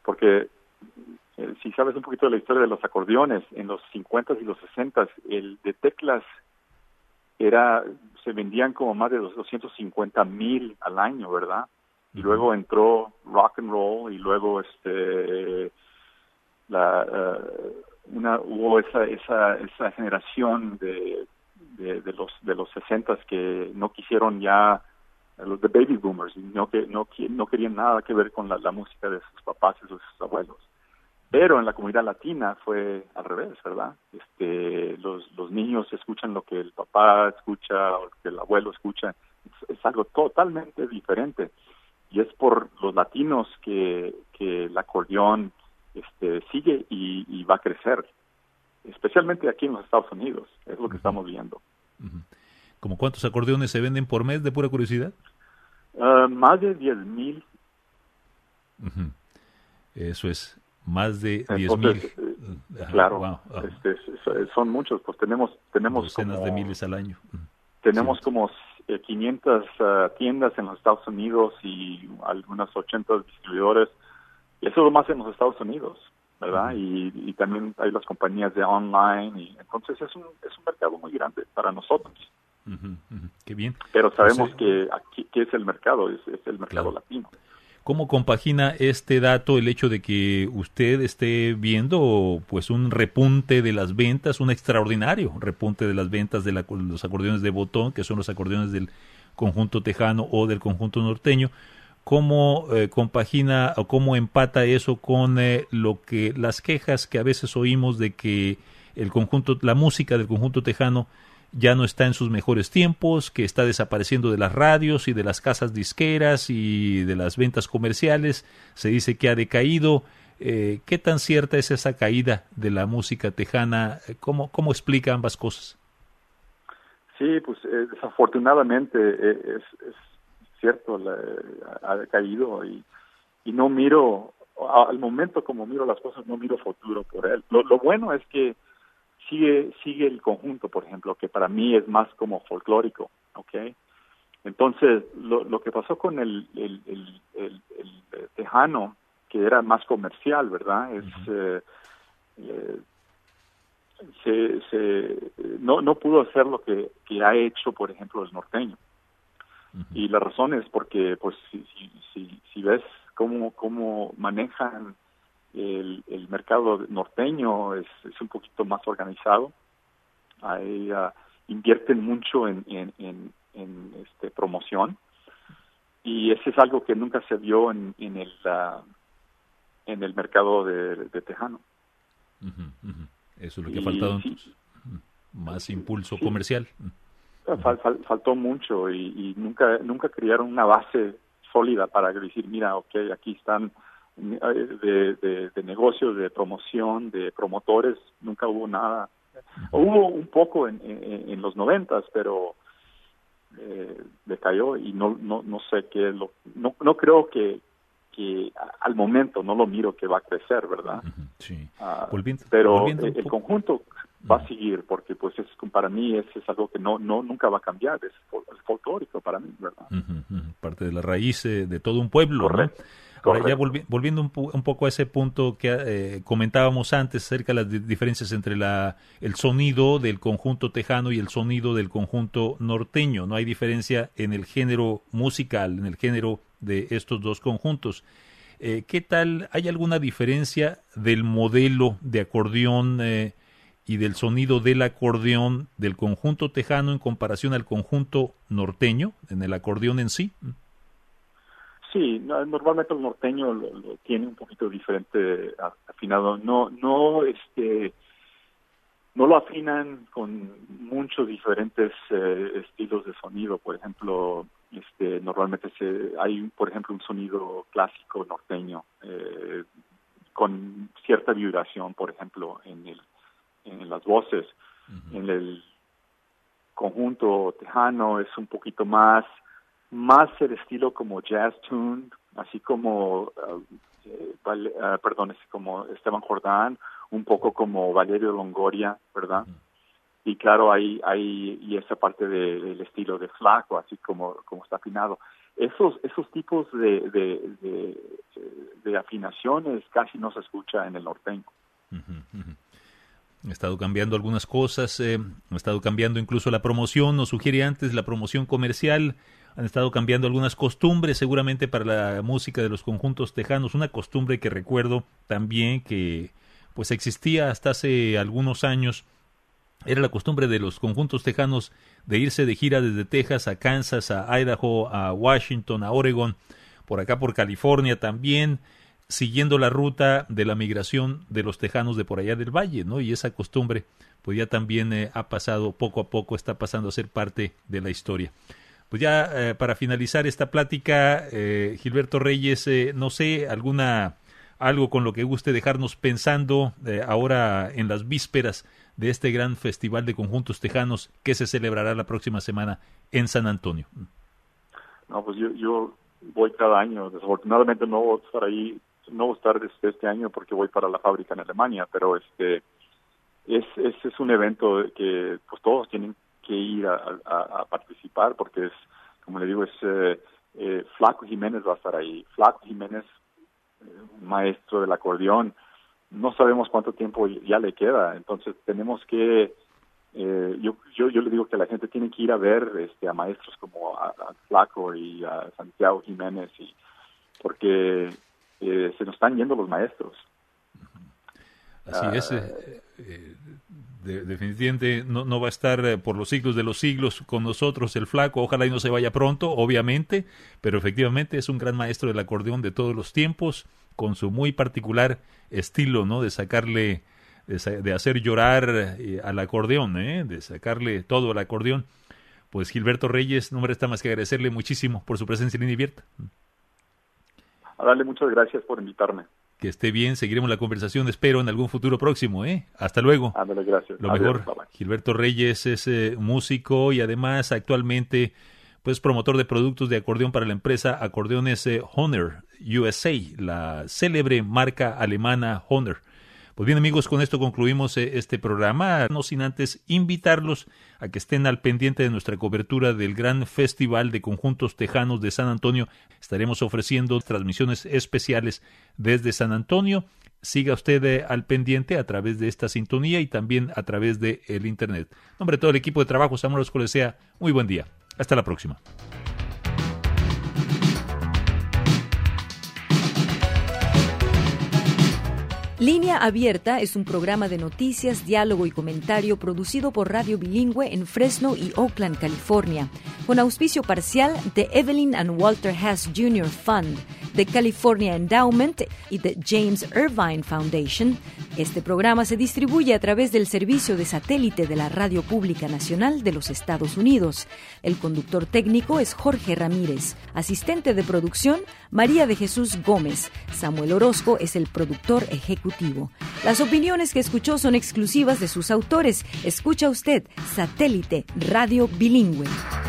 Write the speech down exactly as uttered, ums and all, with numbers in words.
porque eh, si sabes un poquito de la historia de los acordeones, en los cincuentas y los sesentas, el de teclas era, se vendían como más de doscientos cincuenta mil al año, ¿verdad? Y uh-huh. luego entró rock and roll y luego este la uh, una hubo esa esa esa generación de de, de los de los sesentas que no quisieron ya, los de baby boomers, no que no no querían nada que ver con la, la música de sus papás y sus abuelos. Pero en la comunidad latina fue al revés, ¿verdad? Este, los los niños escuchan lo que el papá escucha o lo que el abuelo escucha. Es, es algo totalmente diferente. Y es por los latinos que, que el acordeón este, sigue y, y va a crecer. Especialmente aquí en los Estados Unidos. Es lo que uh-huh. estamos viendo. Uh-huh. ¿Cómo cuántos acordeones se venden por mes, de pura curiosidad? Uh, más de diez mil. Uh-huh. Eso es. Más de diez mil. Eh, claro, wow. uh, este, son muchos, pues tenemos tenemos docenas como, de miles al año. Tenemos sí. como eh, quinientas uh, tiendas en los Estados Unidos y algunas ochenta distribuidores. Y eso es lo más en los Estados Unidos, ¿verdad? Uh-huh. Y, y también hay las compañías de online. Y entonces es un es un mercado muy grande para nosotros. Uh-huh, uh-huh. Qué bien. Pero sabemos pues, eh, que aquí que es el mercado, es, es el mercado claro. latino. ¿Cómo compagina este dato el hecho de que usted esté viendo pues un repunte de las ventas, un extraordinario repunte de las ventas de la, los acordeones de botón, que son los acordeones del conjunto tejano o del conjunto norteño? ¿Cómo eh, compagina o cómo empata eso con eh, lo que las quejas que a veces oímos de que el conjunto, la música del conjunto tejano ya no está en sus mejores tiempos, que está desapareciendo de las radios y de las casas disqueras y de las ventas comerciales, se dice que ha decaído? Eh, ¿Qué tan cierta es esa caída de la música tejana? ¿Cómo, cómo explica ambas cosas? Sí, pues eh, desafortunadamente eh, es, es cierto, la, ha decaído y, y no miro, al momento como miro las cosas, no miro futuro por él. Lo, lo bueno es que sigue sigue el conjunto, por ejemplo, que para mí es más como folclórico, ¿ok? Entonces, lo, lo que pasó con el, el, el, el, el tejano, que era más comercial, ¿verdad? Es uh-huh. eh, eh, se, se no no pudo hacer lo que, que ha hecho, por ejemplo, el norteño. Uh-huh. Y la razón es porque, pues, si si si, si ves cómo cómo manejan El, el mercado norteño es, es un poquito más organizado. Ahí uh, invierten mucho en, en, en, en este, promoción, y ese es algo que nunca se vio en, en el uh, en el mercado de, de tejano. Uh-huh, uh-huh. Eso es lo que ha faltado, sí, entonces. Más impulso sí, comercial. Fal, fal, faltó mucho y, y nunca nunca crearon una base sólida para decir, mira, okay, aquí están De, de, de negocios, de promoción, de promotores. Nunca hubo nada. Uh-huh. Hubo un poco en, en, en los noventas, pero eh, decayó y no no no sé qué es lo no no creo que que al momento no lo miro que va a crecer, ¿verdad? Uh-huh. Sí. Uh, volviendo, pero volviendo el, el conjunto va a seguir, porque pues es para mí es, es algo que no no nunca va a cambiar, es, es folclórico para mí, ¿verdad? Uh-huh. Uh-huh. Parte de la raíz eh, de todo un pueblo, correcto, ¿no? Ahora, correcto. Ya volvi- volviendo un, po- un poco a ese punto que eh, comentábamos antes acerca de las di- diferencias entre la el sonido del conjunto tejano y el sonido del conjunto norteño. No hay diferencia en el género musical, en el género de estos dos conjuntos. Eh, ¿Qué tal? ¿Hay alguna diferencia del modelo de acordeón eh, y del sonido del acordeón del conjunto tejano en comparación al conjunto norteño, en el acordeón en sí? Sí, no, normalmente el norteño lo, lo tiene un poquito diferente afinado. No, no, este, no lo afinan con muchos diferentes eh, estilos de sonido. Por ejemplo, este, normalmente se, hay, por ejemplo, un sonido clásico norteño eh, con cierta vibración, por ejemplo, en el, en las voces. Uh-huh. En el conjunto tejano es un poquito más más el estilo como jazz tune, así como, uh, eh, vale, uh, perdón, así como Esteban Jordán, un poco como Valerio Longoria, ¿verdad? Uh-huh. Y claro, hay hay y esa parte de, del estilo de Flaco, así como como está afinado. esos esos tipos de, de, de, de afinaciones casi no se escucha en el norteño. Uh-huh, uh-huh. Ha estado cambiando algunas cosas, eh, ha estado cambiando incluso la promoción, nos sugiere antes la promoción comercial, han estado cambiando algunas costumbres seguramente para la música de los conjuntos tejanos, una costumbre que recuerdo también que pues existía hasta hace algunos años, era la costumbre de los conjuntos tejanos de irse de gira desde Texas a Kansas, a Idaho, a Washington, a Oregon, por acá por California también, siguiendo la ruta de la migración de los tejanos de por allá del valle, ¿no? Y esa costumbre pues ya también eh, ha pasado poco a poco, está pasando a ser parte de la historia. Pues ya eh, para finalizar esta plática, eh, Gilberto Reyes, eh, no sé, alguna algo con lo que guste dejarnos pensando eh, ahora en las vísperas de este gran festival de conjuntos tejanos que se celebrará la próxima semana en San Antonio. No, pues yo, yo voy cada año, desafortunadamente no voy a estar ahí, no voy a estar desde este año porque voy para la fábrica en Alemania, pero este es es, es un evento que pues todos tienen que ir a, a, a participar porque es, como le digo, es eh, eh, Flaco Jiménez va a estar ahí. Flaco Jiménez, eh, un maestro del acordeón, no sabemos cuánto tiempo ya le queda, entonces tenemos que eh, yo, yo yo le digo que la gente tiene que ir a ver este a maestros como a, a Flaco y a Santiago Jiménez, y porque eh, se nos están yendo los maestros. Así uh, es, eh, eh, de, definitivamente no, no va a estar eh, por los siglos de los siglos con nosotros el Flaco, ojalá y no se vaya pronto, obviamente, pero efectivamente es un gran maestro del acordeón de todos los tiempos, con su muy particular estilo, ¿no? De sacarle, de, de hacer llorar eh, al acordeón, ¿eh? De sacarle todo al acordeón. Pues Gilberto Reyes, no me resta más que agradecerle muchísimo por su presencia en Línea Abierta. A darle muchas gracias por invitarme. Que esté bien, seguiremos la conversación, espero, en algún futuro próximo, ¿eh? Hasta luego. Ándale, gracias. Lo Adiós, mejor. bye bye. Gilberto Reyes es eh, músico y además actualmente pues promotor de productos de acordeón para la empresa Acordeones eh, Hohner U S A, la célebre marca alemana Hohner. Pues bien, amigos, con esto concluimos eh, este programa, no sin antes invitarlos a que estén al pendiente de nuestra cobertura del gran Festival de Conjuntos Tejanos de San Antonio. Estaremos ofreciendo transmisiones especiales desde San Antonio. Siga usted eh, al pendiente a través de esta sintonía y también a través de el Internet. En nombre de todo el equipo de trabajo, Samuel Orozco les desea muy buen día. Hasta la próxima. Línea Abierta es un programa de noticias, diálogo y comentario producido por Radio Bilingüe en Fresno y Oakland, California, con auspicio parcial de Evelyn and Walter Haas junior Fund, de California Endowment y de James Irvine Foundation. Este programa se distribuye a través del servicio de satélite de la Radio Pública Nacional de los Estados Unidos. El conductor técnico es Jorge Ramírez. Asistente de producción, María de Jesús Gómez. Samuel Orozco es el productor ejecutivo. Las opiniones que escuchó son exclusivas de sus autores. Escucha usted Satélite Radio Bilingüe.